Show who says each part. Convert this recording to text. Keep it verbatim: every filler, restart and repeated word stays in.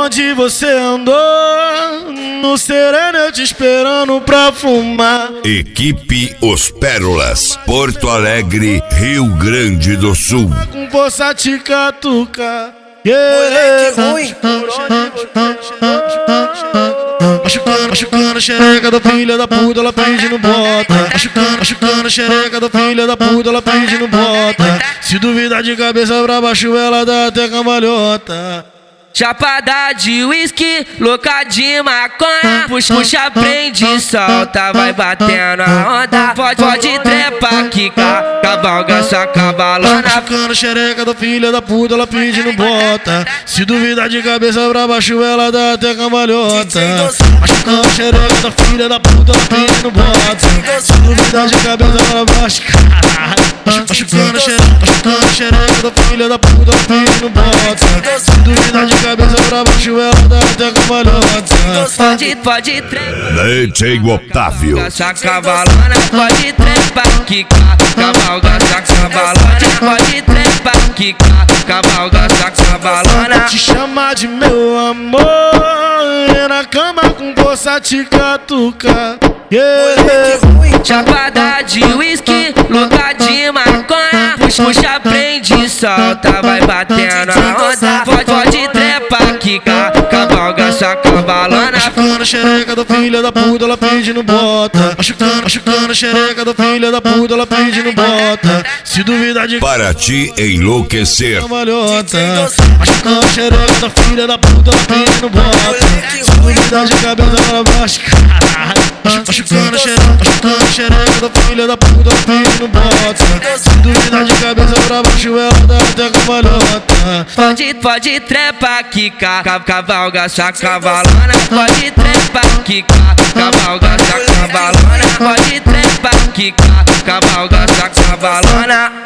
Speaker 1: onde você andou? No sereno eu te esperando pra fumar.
Speaker 2: Equipe Os Pérolas, Porto Alegre, Rio Grande do Sul.
Speaker 1: Com força te catucar. Yeah.
Speaker 3: Moleque ruim.
Speaker 1: Machucando, machucando a xereca da filha da puta, ela prende no bota. Machucando, machucando a xereca da filha da puta, ela prende no bota. Se duvidar de cabeça pra baixo, ela dá até cambalhota.
Speaker 4: Chapada de uísque, louca de maconha. Puxa, puxa, prende, solta, vai batendo a onda. Pode, pode trepa, quica, cavalga essa cavalona.
Speaker 1: Machucando a xereca da filha da puta, ela pede no bota. Se duvidar de cabeça pra baixo, ela dá até cambalhota. Machucando a xereca da filha da puta, ela pede no bota. Se duvidar de cabeça pra baixo, caralho. Machucando a xereca, machucando a xereca da filha da puta, ela pede no bota. Se duvidar de cabeça pra baixo, ela dá até cambalhota.
Speaker 4: Pode, pode trepa,
Speaker 2: D J Otávio.
Speaker 4: essa cavalona. Pode trepa, quica, cavalga essa cavalona. Pode trepa, quica, cavalga essa cavalona.
Speaker 1: Te chamar de meu amor, e na cama com força te catucar. Yeah.
Speaker 4: Chapada de uísque, louca de maconha. Puxa, puxa, prende, solta, vai batendo a onda. Pode, pode trepa, quica, cavalga essa cavalona.
Speaker 1: Machucando a xereca da filha da puta, ela prende no bota. Machucando, machucando a xereca da filha da puta, ela prende no bota. Se duvidar de
Speaker 2: Para te enlouquecer.
Speaker 1: cambalhota. Machucando a xereca da filha da puta, ela prende no bota. Se duvidar de cabeça pra baixo, caralho. Machucando a xereca, machucando a xereca da filha da puta, ela prende no bota. Se duvidar de cabeça pra baixo, ela dá até cambalhota.
Speaker 4: Pode, pode trepa, quica, ca- cavalga essa cavalona. Pode trepa, quica, cavalga essa cavalona. Pode trepa, quica, cavalga essa cavalona.